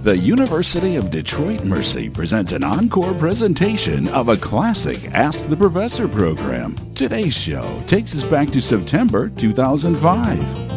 The University of Detroit Mercy presents an encore presentation of a classic Ask the Professor program. Today's show takes us back to September 2005.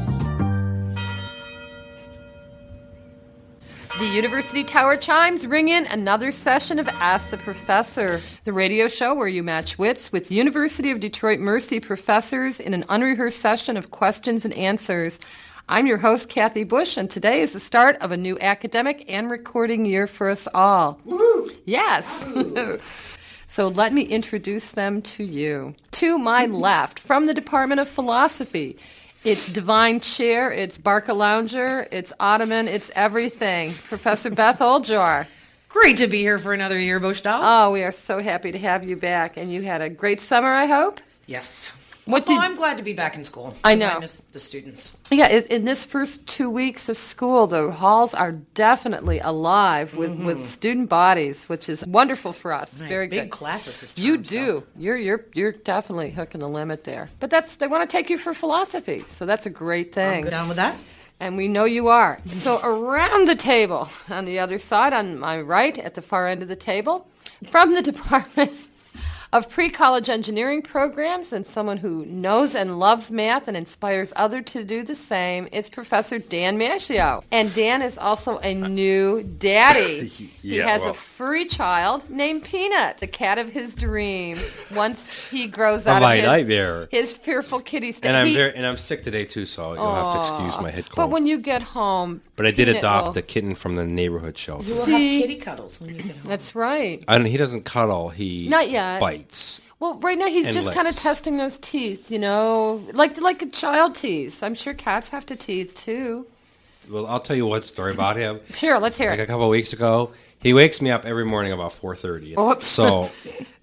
The University Tower chimes ring in another session of Ask the Professor, the radio show where you match wits with University of Detroit Mercy professors in an unrehearsed session of questions and answers. I'm your host, Kathy Bush, and today is the start of a new academic and recording year for us all. Woo-hoo. Yes. Woo-hoo. So let me introduce them to you. To my left, from the Department of Philosophy, it's Divine Chair, it's Barca Lounger, it's Ottoman, it's everything. Professor Beth Oljor. Great to be here for another year, Bushdoll. Oh, we are so happy to have you back. And you had a great summer, I hope? Yes. I'm glad to be back in school. I know. I miss the students. Yeah, in this first 2 weeks of school, the halls are definitely alive with student bodies, which is wonderful for us. Right. Very big good. Classes this term. You do. So. You're definitely hooking the limit there. But they want to take you for philosophy, so that's a great thing. I'm down with that. And we know you are. So around the table, on the other side, on my right, at the far end of the table, from the Department of Pre-College Engineering Programs and someone who knows and loves math and inspires others to do the same, it's Professor Dan Maschio. And Dan is also a new daddy. He has a furry child named Peanut, the cat of his dreams, once he grows out of his fearful kitty state. And I'm sick today too, so you'll have to excuse my head cold. But when you get home... But I did adopt the kitten from the neighborhood shelter. You will have kitty cuddles when you get home. That's right. He doesn't cuddle, he Not yet. bites. Well, right now he's just kind of testing those teeth, like a child tease. I'm sure cats have to teeth too. Well, I'll tell you one story about him. Sure, let's hear it. Like a couple of weeks ago, he wakes me up every morning about 4:30. Oops. So,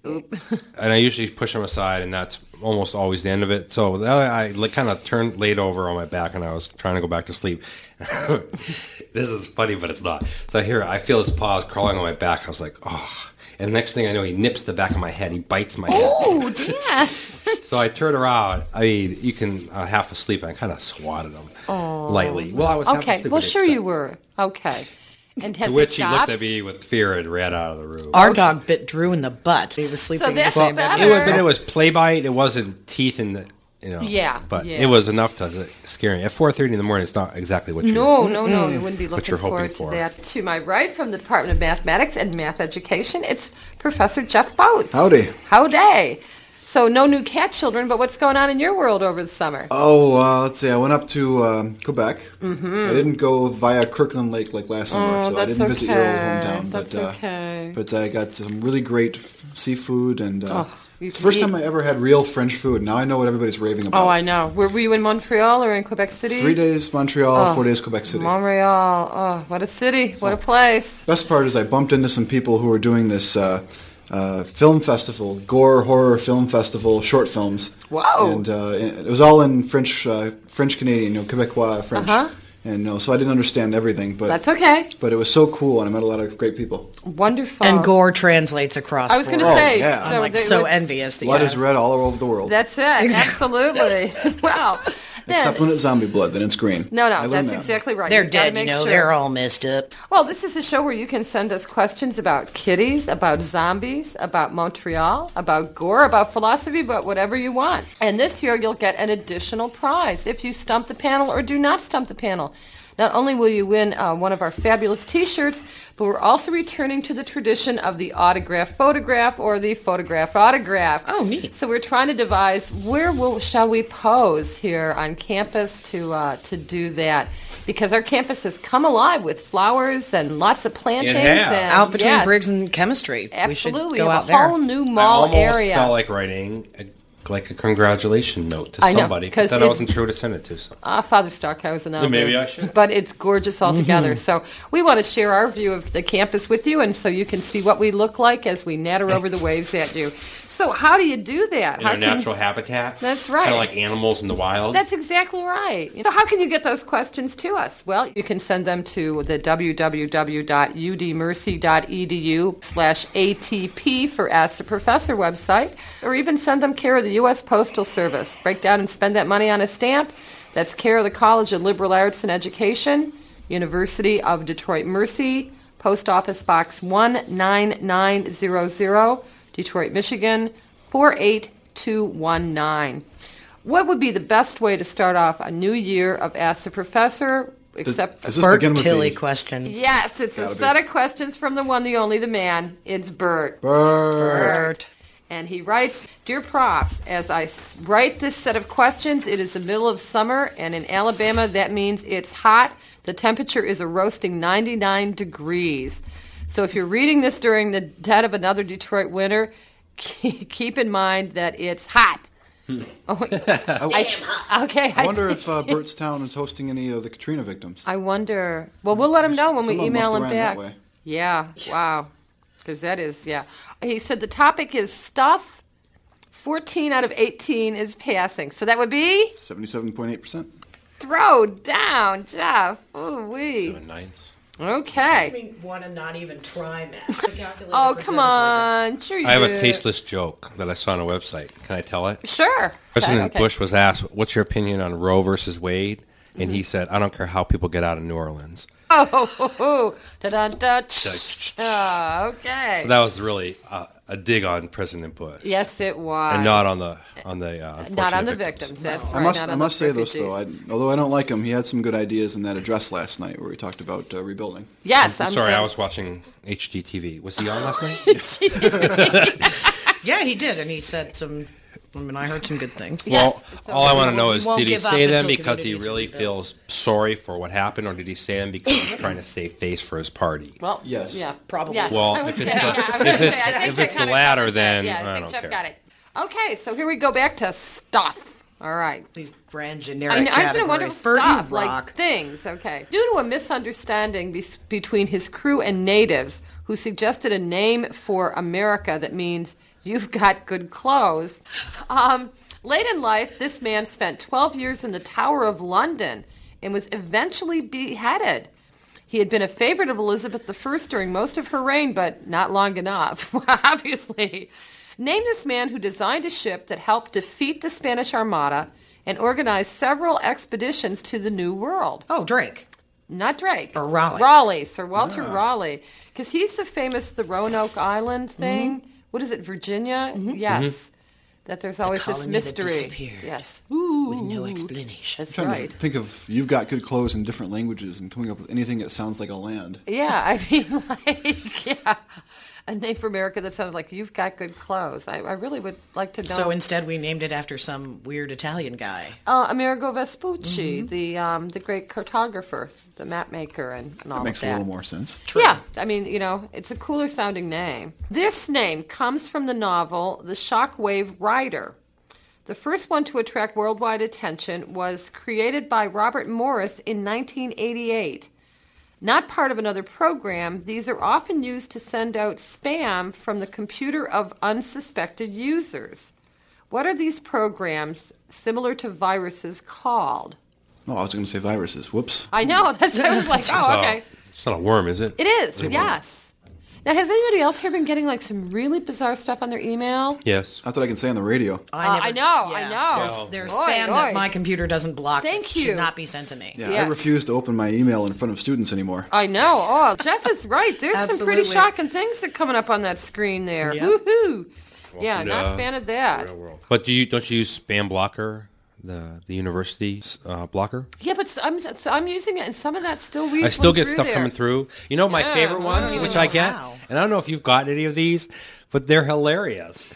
and I usually push him aside, and that's almost always the end of it. So I kind of laid over on my back, and I was trying to go back to sleep. This is funny, but it's not. So I feel his paws crawling on my back. I was like, oh. And the next thing I know, he nips the back of my head. He bites my head. Oh, damn. So I turn around. You can half asleep. And I kind of swatted him lightly. Well, I was half asleep. Well, sure you were. Okay. And has to which he looked at me with fear and ran out of the room. Our dog bit Drew in the butt. He was sleeping in the same bed. It was play bite. It wasn't teeth in the... Yeah, but it was enough to scare me. At 4:30 in the morning, it's not exactly what you wouldn't be looking forward to that. To my right, from the Department of Mathematics and Math Education, it's Professor Jeff Boats. Howdy. So no new cat children, but what's going on in your world over the summer? Let's see. I went up to Quebec. Mm-hmm. I didn't go via Kirkland Lake like last summer, so I didn't visit your old hometown. That's okay. But I got some really great seafood and... It's the first time I ever had real French food. Now I know what everybody's raving about. Oh, I know. Were you in Montreal or in Quebec City? 3 days Montreal, 4 days Quebec City. Montreal. Oh, what a city. What a place. Best part is I bumped into some people who were doing this film festival, Gore Horror Film Festival, short films. Wow. And it was all in French-Canadian, Quebecois French. Uh-huh. And so I didn't understand everything, but that's okay. But it was so cool, and I met a lot of great people. Wonderful. And Gore translates across. I was going to say, yeah. I'm so envious. Blood is red all over the world. That's it. Exactly. Absolutely. Wow. Except when it's zombie blood, then it's green. No, that's exactly right. They're dead, sure. They're all messed up. Well, this is a show where you can send us questions about kitties, about zombies, about Montreal, about gore, about philosophy, about whatever you want. And this year you'll get an additional prize if you stump the panel or do not stump the panel. Not only will you win one of our fabulous T-shirts, but we're also returning to the tradition of the autograph photograph or the photograph autograph. Oh, neat. So we're trying to devise shall we pose here on campus to do that. Because our campus has come alive with flowers and lots of plantings. And, out between Briggs and Chemistry. Absolutely. We should go out there. A whole new mall area. I almost felt like writing a congratulation note to somebody that I wasn't sure to send it to. So. Father Starkhouse and well, maybe I should. But it's gorgeous altogether. So we want to share our view of the campus with you, and so you can see what we look like as we natter over the waves at you. So how do you do that? In our natural habitat? That's right. Kind of like animals in the wild? That's exactly right. So how can you get those questions to us? Well, you can send them to the www.udmercy.edu/ATP for Ask the Professor website, or even send them care of the U.S. Postal Service. Break down and spend that money on a stamp. That's care of the College of Liberal Arts and Education, University of Detroit Mercy, Post Office Box 19900, Detroit, Michigan 48219. What would be the best way to start off a new year of Ask the Professor? Except Does this Bert begin with Tilly the- questions. Yes, it's a set of questions from the one, the only, the man. It's Bert. Bert. And he writes, Dear Profs, as I write this set of questions, it is the middle of summer, and in Alabama that means it's hot. The temperature is a roasting 99 degrees. So if you're reading this during the dead of another Detroit winter, keep in mind that it's hot. I wonder if Bert's town is hosting any of the Katrina victims. I wonder. Well, we'll let him know when we Someone email must him have ran back. that way. Yeah, wow. Because that is, yeah. He said the topic is stuff. 14 out of 18 is passing. So that would be 77.8%. throw down, Jeff. Ooh-wee. 7/9. Okay. Me want to not even try math. Oh, come on. Sure you I have do. a tasteless joke that I saw on a website. Can I tell it? Sure. President Okay. Bush was asked, "What's your opinion on Roe versus Wade?" And he said, "I don't care how people get out of New Orleans." Oh, da-dun-dun. Oh, okay. So that was really a dig on President Bush, Yes, it was. and not on the Not on unfortunate the victims. victims. That's I right. must, not I on must the say this though, refugees. although I don't like him, he had some good ideas in that address last night where he talked about rebuilding. Yes, I'm sorry, I was watching HGTV. Was he on last night? Yeah, he did, and he said some. I mean, I heard some good things. Yes, Well, it's all I okay. want to know He is, won't did he give up say them until because he communities really rebuild. feels sorry for what happened, or did he say them because he's trying to save face for his party? Well, Yes. yeah, Probably. Yes, Well, I would if say, it's the- yeah, I was if gonna it's- say, I think if Jeff it's the kinda latter, got it. then yeah, I think don't Jeff care. got it. Okay, so here we go back to stuff. All right. These grand generic I was going to wonder categories. Bert, you stuff, like rock. things. Okay. Due to a misunderstanding between his crew and natives, who suggested a name for America that means you've got good clothes. Late in life, this man spent 12 years in the Tower of London and was eventually beheaded. He had been a favorite of Elizabeth I during most of her reign, but not long enough, obviously. Name this man who designed a ship that helped defeat the Spanish Armada and organized several expeditions to the New World. Oh, Drake. Not Drake. Or Raleigh. Raleigh, Sir Walter Raleigh. Because he's the famous the Roanoke Island thing. Mm-hmm. What is it, Virginia? Yes. That there's always this colony that mystery. disappeared. Yes. With no explanation. That's I'm trying right. to think of you've got good clothes in different languages and coming up with anything that sounds like a land. Yeah, I mean, like, yeah. A name for America that sounds like you've got good clothes. I really would like to know. So instead, we named it after some weird Italian guy. Amerigo Vespucci, the great cartographer, the map maker, and all That makes of a that. little more sense. Yeah, I mean, it's a cooler sounding name. This name comes from the novel The Shockwave Rider. The first one to attract worldwide attention was created by Robert Morris in 1988. Not part of another program, these are often used to send out spam from the computer of unsuspected users. What are these programs, similar to viruses, called? Oh, I was going to say viruses. Whoops. I know, that's I was like, oh, okay. It's not a worm, is it? It is, yes. Now, has anybody else here been getting like some really bizarre stuff on their email? Yes. Not that I can say on the radio. I know. There's Oi, spam oi. that my computer doesn't block. Thank Should you. not be sent to me. Yeah, Yes. I refuse to open my email in front of students anymore. I know. Oh, Jeff is right. There's some pretty Absolutely. shocking things that are coming up on that screen there. Yep. Woohoo! Yeah, to not a fan of that. But don't you use spam blocker, the university blocker? Yeah, but I'm using it, and some of that still reads. I still get through stuff there. coming through. You know my Yeah. favorite ones, Oh. which I get, Wow. and I don't know if you've gotten any of these, but they're hilarious.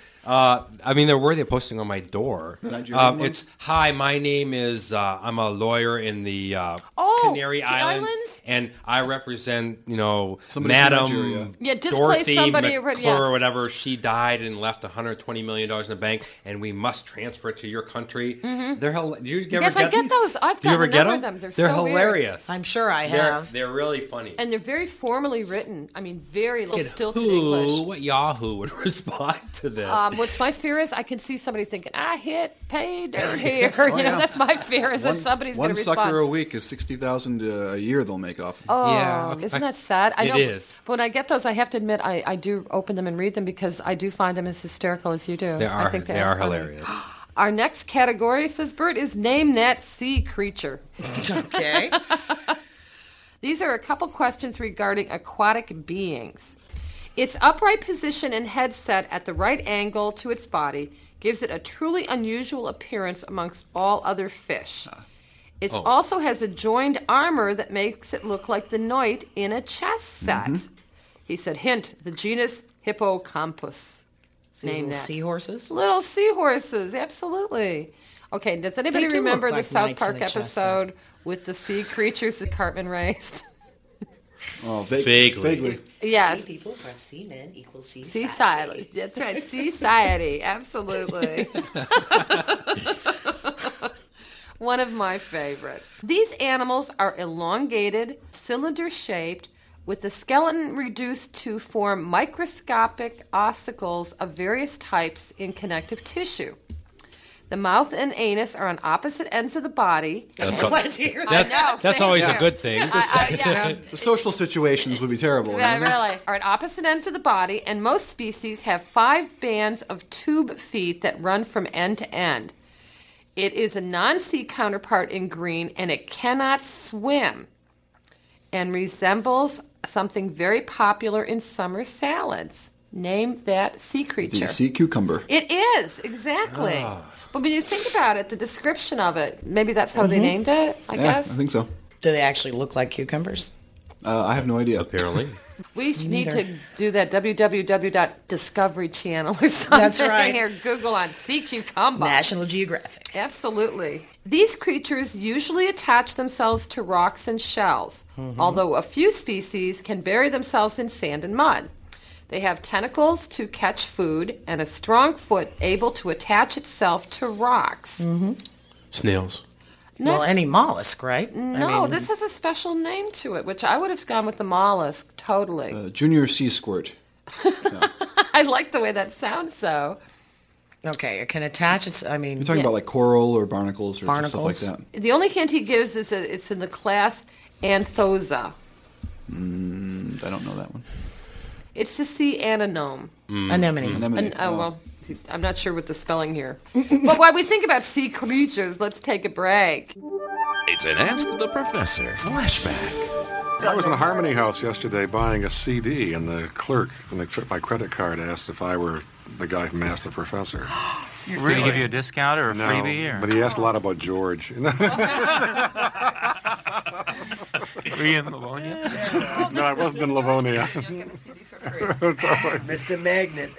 I mean, they're worthy of posting on my door. Nigerian ones? It's, hi, my name is, I'm a lawyer in the Canary Islands, Islands? and I represent, Somebody from Nigeria. Madam Yeah, displace Dorothy somebody, McClure yeah. or whatever. She died and left $120 million in the bank, and we must transfer it to your country. They're do you ever Yes, I get these? those. I've Do you gotten ever a get number them? of them. They're so weird. hilarious. I'm sure I They're, have. they're really funny. And they're very formally written. I mean, very little stilted Who, English. what Yahoo would respond to this? What's my fear is I can see somebody thinking, I hit pay dirt here. yeah. That's my fear is that somebody's going One to sucker respond. a week is $60,000 a year they'll make off. Oh, Yeah, okay. isn't that sad? I It know. is. But when I get those, I have to admit I do open them and read them because I do find them as hysterical as you do. They I are, think they are funny. hilarious. Our next category, says Bert, is Name That Sea Creature. Okay. These are a couple questions regarding aquatic beings. Its upright position and head set at the right angle to its body gives it a truly unusual appearance amongst all other fish. It also has a joined armor that makes it look like the Noit in a chess set. Mm-hmm. He said, hint, the genus Hippocampus. Name that. Seahorses? Little seahorses, absolutely. Okay, does anybody remember the South Park episode with the sea creatures that Cartman raised? Oh, vaguely. Yes. Sea people plus sea men equals sea society. That's right, society, absolutely. One of my favorites. These animals are elongated, cylinder-shaped, with the skeleton reduced to form microscopic ossicles of various types in connective tissue. The mouth and anus are on opposite ends of the body. Glad to hear that. That's always a good thing. The social situations would be terrible. Yeah, really. Are at opposite ends of the body, and most species have 5 bands of tube feet that run from end to end. It is a non-sea counterpart in green, and it cannot swim, and resembles something very popular in summer salads. Name that sea creature. The sea cucumber. It is, exactly. But when you think about it, the description of it, maybe that's how they named it, I guess. I think so. Do they actually look like cucumbers? I have no idea. Apparently. We need to do that www.discovery Channel or something. That's right. Or Google on sea cucumber. National Geographic. Absolutely. These creatures usually attach themselves to rocks and shells, although a few species can bury themselves in sand and mud. They have tentacles to catch food and a strong foot able to attach itself to rocks. Snails. Well, any mollusk, right? No, this has a special name to it, which I would have gone with the mollusk, totally. Junior sea squirt. I like the way that sounds, though. Okay, it can attach its, You're talking about like coral or barnacles or stuff like that. The only hint he gives is that it's in the class Anthosa. I don't know that one. It's the sea anemone. Anemone. Well, I'm not sure with the spelling here. But while we think about sea creatures, let's take a break. It's an Ask the Professor flashback. I was in a Harmony House yesterday buying a CD, and the clerk, when they took my credit card, asked if I were the guy from Ask the Professor. We're going to give you a discount or a No, freebie? Or? but he asked a lot about George. Were you in Livonia? No, I wasn't in Livonia. Mr. Magnet.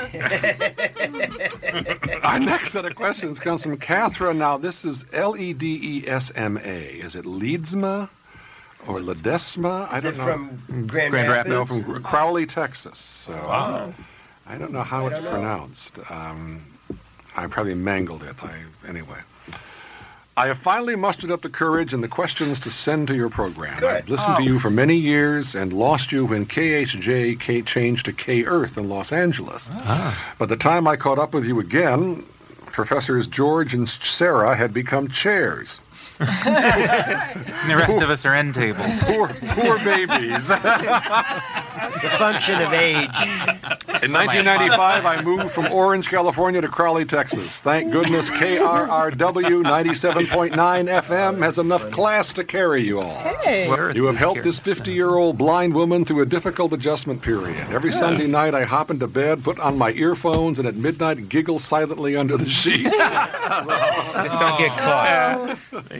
Our next set of questions comes from Catherine. Now, this is Ledesma. Is it Leedsma or Ledesma? I don't know. From Grand Rapids? No, from Crowley, Texas. So I don't know how it's pronounced. I probably mangled it. Anyway. I have finally mustered up the courage and the questions to send to your program. I've listened to you for many years and lost you when KHJ changed to K-Earth in Los Angeles. By the time I caught up with you again, Professors George and Sarah had become chairs. And the rest of us are end tables. Poor babies. It's a function of age. In 1995, I moved from Orange, California to Crowley, Texas. Thank goodness KRRW 97.9 FM has enough class to carry you all. Hey. You have helped this 50-year-old blind woman through a difficult adjustment period. Every Sunday night, I hop into bed, put on my earphones, and at midnight giggle silently under the sheets. Just don't get caught.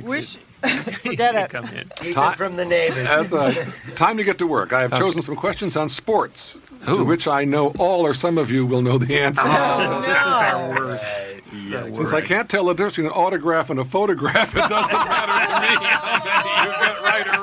Keep it from the neighbors. Time to get to work. I have chosen some questions on sports, to which I know all or some of you will know the answer. Since I can't tell the difference between an autograph and a photograph, it doesn't matter to me how many you get right or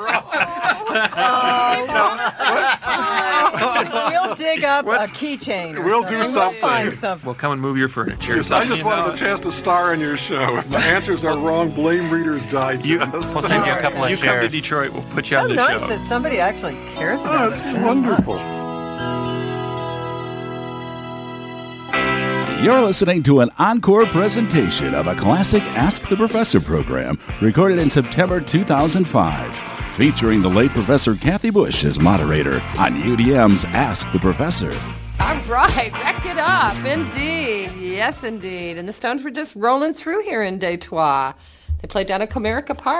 wrong. We'll dig up a keychain. We'll do something. Find something. We'll come and move your furniture. Yes, I just wanted a chance to star in your show. If the answers are wrong, blame Reader's Digest. We'll send you a couple of shares. You come to Detroit, we'll put you on the nice show. That somebody actually cares about it. That's wonderful. You're listening to an encore presentation of a classic Ask the Professor program recorded in September 2005, featuring the late Professor Kathy Bush as moderator on UDM's Ask the Professor. All right, wreck it up, indeed. Yes, indeed. And the Stones were just rolling through here in Detroit. They played down at Comerica Park.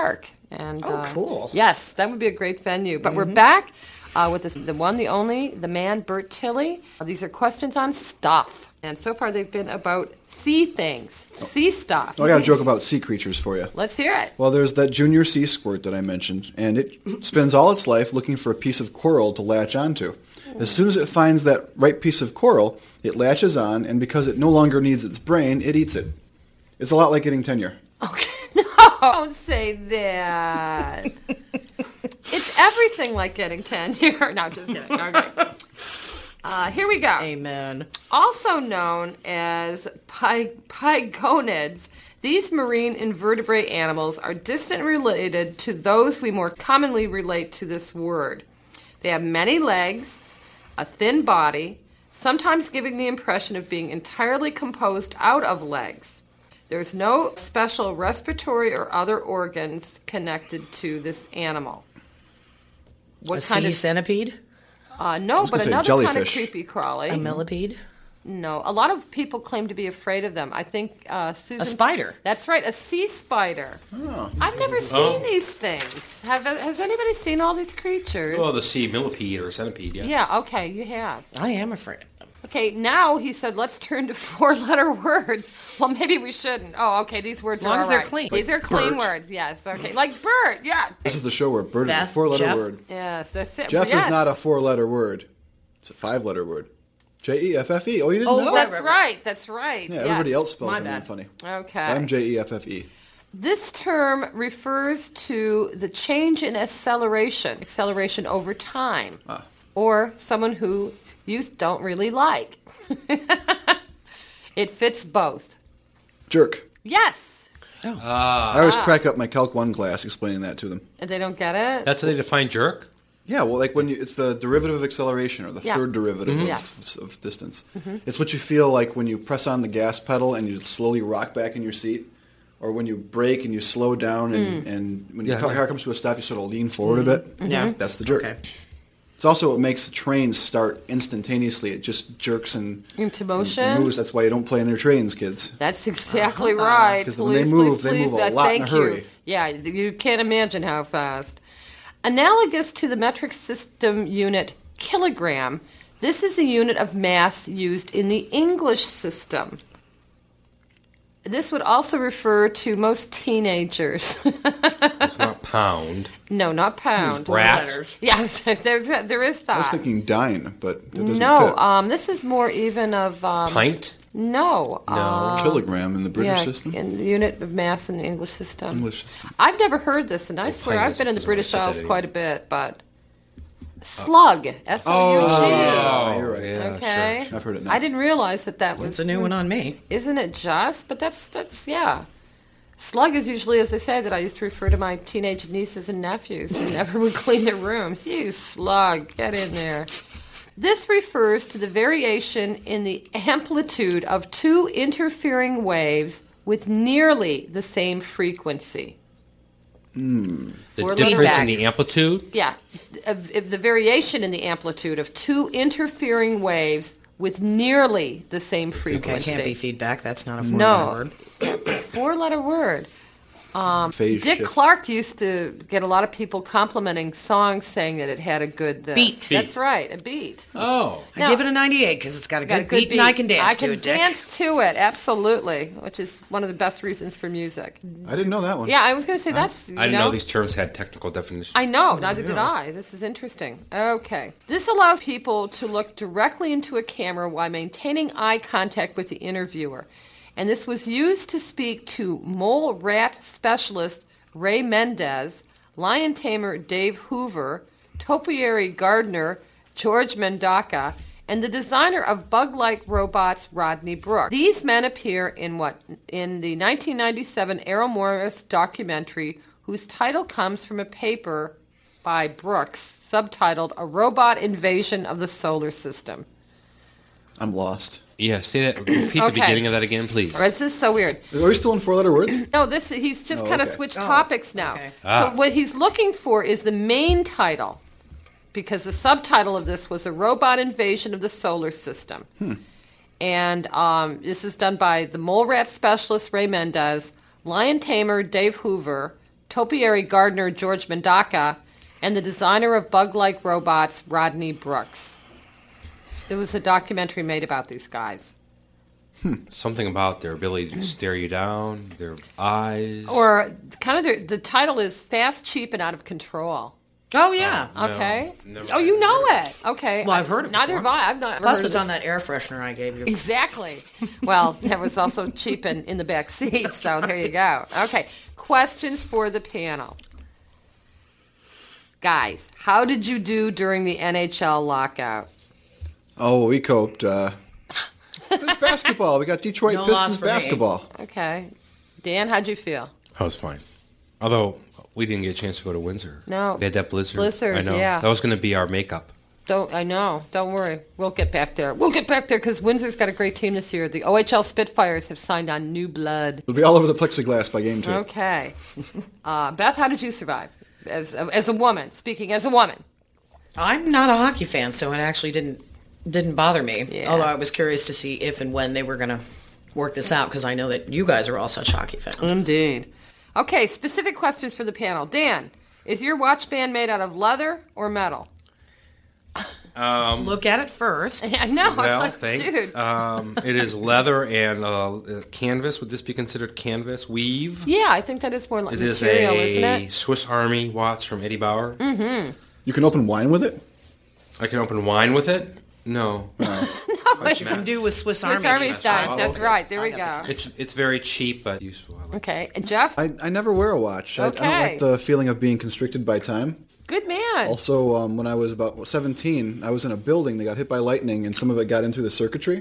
And cool. Yes, that would be a great venue. But we're back with the one, the only, the man, Bert Tilley. These are questions on stuff. And so far they've been about sea things, sea stuff. I got a joke about sea creatures for you. Let's hear it. Well, there's that junior sea squirt that I mentioned, and it spends all its life looking for a piece of coral to latch onto. As soon as it finds that right piece of coral, it latches on, and because it no longer needs its brain, it eats it. It's a lot like getting tenure. Okay, no, don't say that. It's everything like getting tenure. No, just kidding. Okay. Here we go. Amen. Also known as pygonids, these marine invertebrate animals are distantly related to those we more commonly relate to this word. They have many legs, a thin body, sometimes giving the impression of being entirely composed out of legs. There's no special respiratory or other organs connected to this animal. What kind of centipede? No, but another jellyfish. kind of creepy crawly. A millipede? No, a lot of people claim to be afraid of them. I think Susan... A spider. That's right, a sea spider. Oh. I've never seen these things. Has anybody seen all these creatures? Oh, the sea millipede or centipede, yeah. Yeah, okay, you have. I am afraid of them. Okay, now he said let's turn to 4-letter words. Well, maybe we shouldn't. Oh, okay, these words As long are as all they're right. clean. These are clean words, yes. Okay, like Bert, yeah. This is the show where bird is a Beth, 4-letter Jeff? word. Yes, that's it. Jeff yes. is not a 4-letter word. It's a 5-letter word. Jeffe. Oh, you didn't know? That's right, that's right. Yeah, everybody else spells My her name bad. funny. Okay. I'm Jeffe. This term refers to the change in acceleration over time, or someone who you don't really like. It fits both. Jerk. Yes. I always crack up my Calc 1 class explaining that to them. And they don't get it? That's how they define jerk? Yeah, well, like when it's the derivative of acceleration or the Yeah. third derivative Yes. of distance. It's what you feel like when you press on the gas pedal and you slowly rock back in your seat, or when you brake and you slow down and when your car comes to a stop, you sort of lean forward a bit. Yeah. That's the jerk. Okay. It's also what makes the trains start instantaneously. It just jerks and Into and motion? moves. That's why you don't play in your trains, kids. That's exactly right. 'Cause when they move a lot in a Thank you. hurry. Yeah, you can't imagine how fast. Analogous to the metric system unit kilogram, this is a unit of mass used in the English system. This would also refer to most teenagers. It's not pound. No, not pound. Brat. Yeah, there is that. I was thinking dine, but that doesn't fit. No, this is more even of... Pint? No. Kilogram in the British yeah, system? in the unit of mass in the English system. English system. I've never heard this, and I swear pint I've been in the is British what I said Isles that quite a bit, but... Slug. S-L-U-G. Oh, you're right. Okay. Sure. I've heard it now. I didn't realize that was... It's a new one on me. Isn't it just? But that's yeah. Slug is usually, as I say, that I used to refer to my teenage nieces and nephews who never would clean their rooms. You slug, get in there. This refers to the variation in the amplitude of two interfering waves with nearly the same frequency. The Four-letter difference back. in the amplitude? Yeah, of the variation in the amplitude of two interfering waves with nearly the same Okay, frequency. can't be feedback. That's not a 4-letter No. word. 4-letter word. Phase Dick shift. Clark used to get a lot of people complimenting songs saying that it had a good this. Beat. That's right, a beat. Oh. I give it a 98 because it's got a Got good, beat, and I can dance to it, Dick. I can dance to it, absolutely, which is one of the best reasons for music. I didn't know that one. Yeah, I was going to say that's, I didn't know these terms had technical definitions. I know, neither did I. This is interesting. Okay. This allows people to look directly into a camera while maintaining eye contact with the interviewer. And this was used to speak to mole rat specialist Ray Mendez, lion tamer Dave Hoover, topiary gardener George Mendoca, and the designer of bug-like robots Rodney Brooks. These men appear in the 1997 Errol Morris documentary, whose title comes from a paper by Brooks subtitled "A Robot Invasion of the Solar System." I'm lost. Yeah, say that. Repeat the Okay. beginning of that again, please. This is so weird. Are we still in 4-letter words? No, he's just Oh, kind of okay. switched topics now. okay. So what he's looking for is the main title, because the subtitle of this was "A Robot Invasion of the Solar System." And this is done by the mole rat specialist Ray Mendez, lion tamer Dave Hoover, topiary gardener George Mandaka, and the designer of bug-like robots Rodney Brooks. There was a documentary made about these guys. Something about their ability to stare you down, their eyes. Or kind of the title is Fast, Cheap, and Out of Control. Oh, yeah. Okay. never Oh, you know it. Okay. Well, I've heard it Neither before. have I. I've not Plus, heard it's of on this. that air freshener I gave you. Exactly. Well, that was also cheap and in the back seat, so there you go. Okay. Questions for the panel. Guys, how did you do during the NHL lockout? Oh, we coped. It's basketball. We got Detroit No loss Pistons for me. basketball. Okay. Dan, how'd you feel? I was fine. Although, we didn't get a chance to go to Windsor. No. They had that blizzard. Blizzard, I know. yeah. That was going to be our makeup. I know. Don't worry. We'll get back there. We'll get back there because Windsor's got a great team this year. The OHL Spitfires have signed on new blood. It'll be all over the plexiglass by game 2. Okay. Beth, how did you survive? As a woman, speaking as a woman. I'm not a hockey fan, so it actually didn't bother me. Yeah. Although I was curious to see if and when they were going to work this out, because I know that you guys are all such hockey fans. Indeed. Okay, specific questions for the panel. Dan, is your watch band made out of leather or metal? Look at it first. I know. Well, I'm like, dude. it is leather and canvas. Would this be considered canvas? Weave? Yeah, I think that is more like It is material, a isn't it? Swiss Army watch from Eddie Bauer. You can open wine with it? I can open wine with it? No. What you can do with Swiss Army. Swiss Army cheese. dice. Oh, That's okay. right. There we I go. got It's very cheap but useful. I like it. Okay. And Jeff? I never wear a watch. I don't Okay. like the feeling of being constricted by time. Good man. Also, when I was about 17, I was in a building that got hit by lightning, and some of it got in through the circuitry.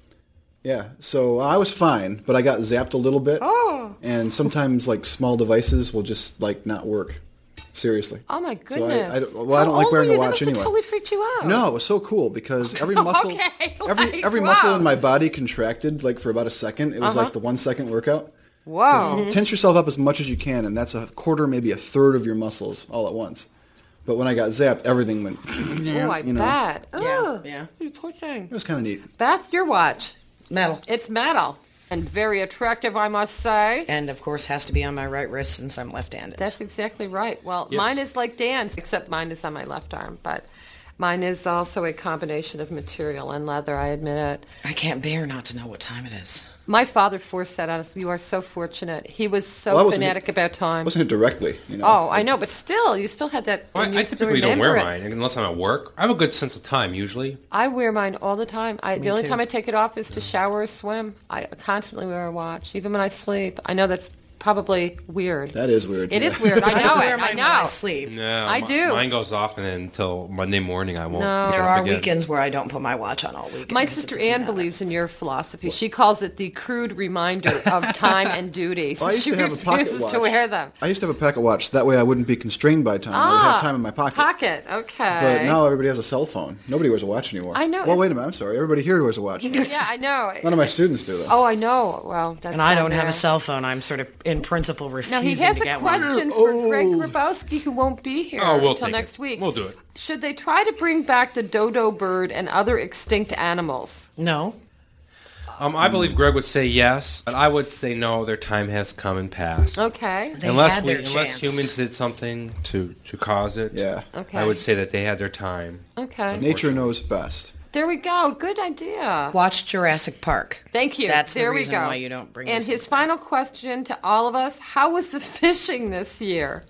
Yeah, so I was fine, but I got zapped a little bit. Oh. And sometimes, like, small devices will just, like, not work. Seriously. Oh, my So goodness. I don't How like old wearing were a you? watch That must have anyway. totally freaked you out. No, it was so cool because every muscle, Okay, every wow. muscle in my body contracted like for about a second. It was like the 1 second workout. Whoa. Tense yourself up as much as you can, and that's a quarter, maybe a third of your muscles all at once. But when I got zapped, everything went. Oh, I you know. bet. Ugh. Yeah. You poor thing. It was kind of neat. Beth, your watch. Metal. It's metal. And very attractive, I must say. And, of course, has to be on my right wrist since I'm left-handed. That's exactly right. Well, Yes. mine is like Dan's, except mine is on my left arm. But mine is also a combination of material and leather, I admit it. I can't bear not to know what time it is. My father forced that on us. You are so fortunate. He was so Well, I wasn't- fanatic about It time. wasn't it directly, you know. Oh, I know, but still, you still had that. Well, and you I still typically don't wear remember it. mine unless I'm at work. I have a good sense of time usually. I wear mine all the time. The only too. time I take it off is to shower or swim. I constantly wear a watch, even when I sleep. I know that's probably weird. That is weird. It yeah. is weird. I I know don't wear it. mine I when I know. sleep. No, I do. Mine goes off and then until Monday morning I won't. No. pick it There up are again. weekends where I don't put my watch on all weekend. My 'cause sister it doesn't Ann matter. believes in your philosophy. She calls it the crude reminder of time and duty. So Well, I used she to have a pocket refuses watch. to wear them. I used to have a pocket watch. That way I wouldn't be constrained by time. I would have time in my pocket. Pocket, okay. But now everybody has a cell phone. Nobody wears a watch anymore. I know, Well, it's- wait a minute. I'm sorry. Everybody here wears a watch. Yeah, I know. None of my students do, though. Oh, I know. Well, that's And I not don't have there. a cell phone. I'm sort of, in principle, Now, refusing he has to a get one. question for Greg Grabowski, who won't be here Oh, we'll until take next it. week. We'll do it. Should they try to bring back the dodo bird and other extinct animals? No. I believe Greg would say yes, but I would say no. Their time has come and passed. Okay. They unless had their unless chance. humans did something to cause it. Yeah. Okay. I would say that they had their time. Okay. Nature knows best. There we go. Good idea. Watch Jurassic Park. Thank you. That's there the reason we go. why you don't bring And these his things back. final question to all of us: how was the fishing this year?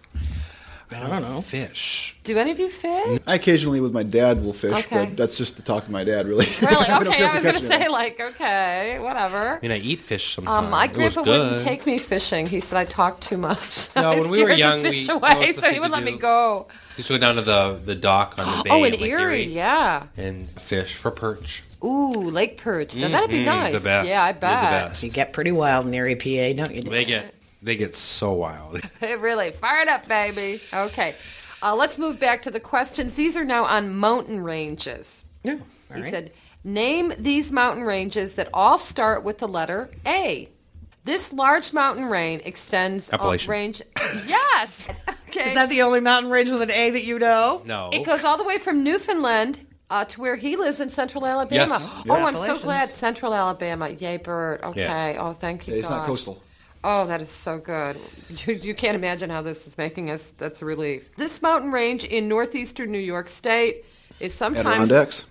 I don't know. Fish. Do any of you fish? I occasionally with my dad will fish, Okay. but that's just to talk to my dad, really. Really? We don't Okay. care I for was going to catching say, anything. like, okay, whatever. I mean, I eat fish sometimes. My It was grandpa good. wouldn't take me fishing. He said I talked too much. No, I was when we were scared to young, fish that away, was the so he thing would to let me do. go. Used to go down to the dock on the bay. Oh, in Lake Erie, yeah. And fish for perch. Ooh, lake perch. Now, that'd be nice. The best. Yeah, I They're bet. the best. You get pretty wild in Erie, PA, don't you? They get so wild. Really, fire it up, baby. Okay. Let's move back to the questions. These are now on mountain ranges. Yeah. He said, name these mountain ranges that all start with the letter A. This large mountain range extends Appalachian. range. Yes. Okay. Is that the only mountain range with an A that you know? No. It goes all the way from Newfoundland to where he lives in central Alabama. Yes. Oh, I'm so Appalachians. glad. Central Alabama. Yay, Bert. Okay. Yeah. Oh, thank you, It's not gosh. coastal. Oh, that is so good. You can't imagine how this is making us. That's a relief. This mountain range in northeastern New York State is sometimes... Adirondacks.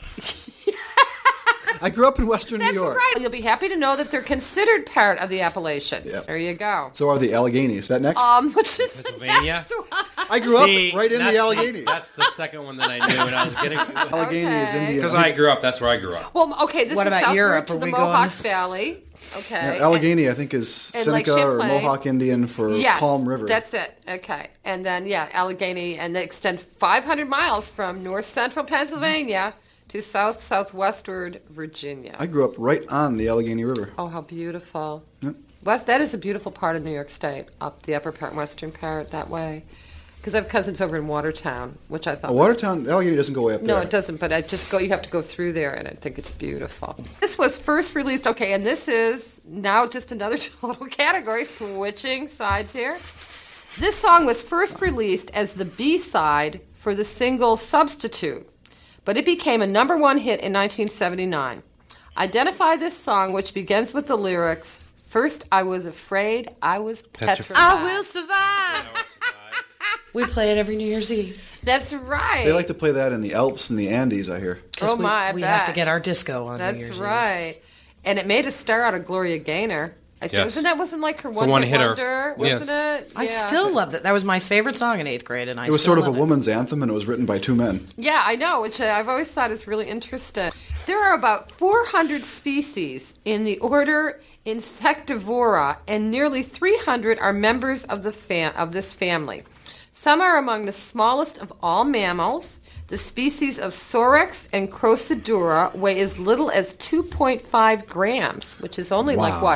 I grew up in western New York. That's right. You'll be happy to know that they're considered part of the Appalachians. Yep. There you go. So are the Alleghenies. Is that next? Which is Pennsylvania? the next one. I grew up right in the Alleghenies. That's the second one that I knew when I was getting... Alleghenies, Okay. Indiana. Because I grew up, that's where I grew up. Well, okay, this What is about southward Europe? to Are the we Mohawk going- Valley. Okay. Yeah, Allegheny, I think, is and Lake Seneca or Champlain. Mohawk Indian for Yes, Calm River. That's it. Okay. And then, Allegheny, and they extend 500 miles from north central Pennsylvania to southwestward Virginia. I grew up right on the Allegheny River. Oh, how beautiful. Yep. West, that is a beautiful part of New York State, up the upper part, western part, that way. Because I have cousins over in Watertown, which I thought was... Watertown, Allegheny doesn't go way up there. No, it doesn't, but you have to go through there, and I think it's beautiful. This was first released, okay, and this is now just another total category, switching sides here. This song was first released as the B-side for the single Substitute, but it became a number one hit in 1979. Identify this song, which begins with the lyrics, "First I was afraid, I was petrified." I will survive. We play it every New Year's Eve. That's right. They like to play that in the Alps and the Andes, I hear. Oh, my, I we bet. have to get our disco on New Year's That's Eve. right. And it made a star out of Gloria Gaynor. I think Yes. wasn't like her It's a one hit one-hitter. wonder, Yes. wasn't it? I Yeah. still love that. That was my favorite song in 8th grade, and I It was still sort of a love it. woman's anthem, and it was written by two men. Yeah, I know, which I've always thought is really interesting. There are about 400 species in the order Insectivora, and nearly 300 are members of this family. Some are among the smallest of all mammals. The species of Sorex and Crocidura weigh as little as 2.5 grams, which is only like, what,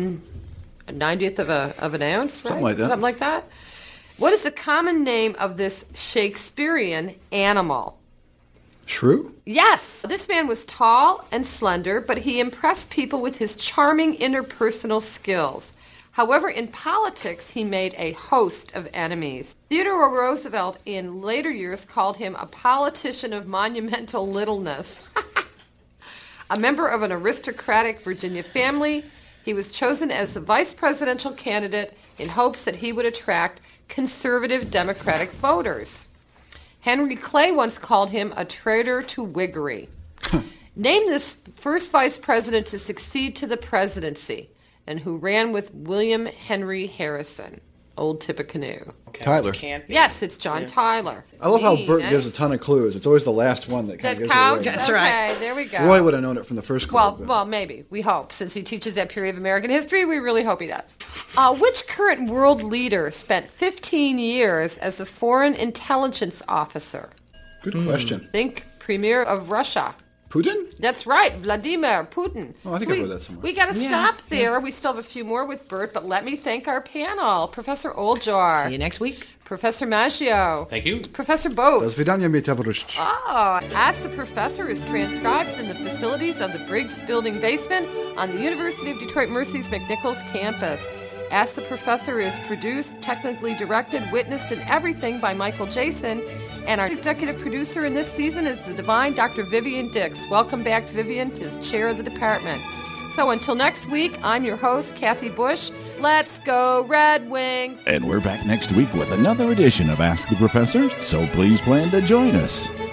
1/90th of an ounce? Right? Something like that. Something like that. What is the common name of this Shakespearean animal? Shrew? Yes, this man was tall and slender, but he impressed people with his charming interpersonal skills. However, in politics, he made a host of enemies. Theodore Roosevelt in later years called him a politician of monumental littleness. A member of an aristocratic Virginia family, he was chosen as the vice presidential candidate in hopes that he would attract conservative Democratic voters. Henry Clay once called him a traitor to Whiggery. Name this first vice president to succeed to the presidency and who ran with William Henry Harrison, Old Tippecanoe. Tyler. Can't be. Yes, it's John Tyler. I love how Neat, Bert eh? gives a ton of clues. It's always the last one that kind That of gives counts? it away. That's Okay, right. there we go. Roy would have known it from the first clue. but- Well, maybe. We hope. Since he teaches that period of American history, we really hope he does. Which current world leader spent 15 years as a foreign intelligence officer? Good question. Think Premier of Russia. Putin? That's right, Vladimir Putin. Oh, I think I've read that somewhere. We got to stop there. We still have a few more with Bert, but let me thank our panel. Professor Oljar. See you next week. Professor Maggio. Thank you. Professor Boat. Do swidania, mi towarzysz. Oh, Ask the Professor is transcribed in the facilities of the Briggs Building basement on the University of Detroit Mercy's McNichols campus. Ask the Professor is produced, technically directed, witnessed, and everything by Michael Jason. And our executive producer in this season is the divine Dr. Vivian Dix. Welcome back, Vivian, to chair of the department. So until next week, I'm your host, Kathy Bush. Let's go, Red Wings! And we're back next week with another edition of Ask the Professor, so please plan to join us.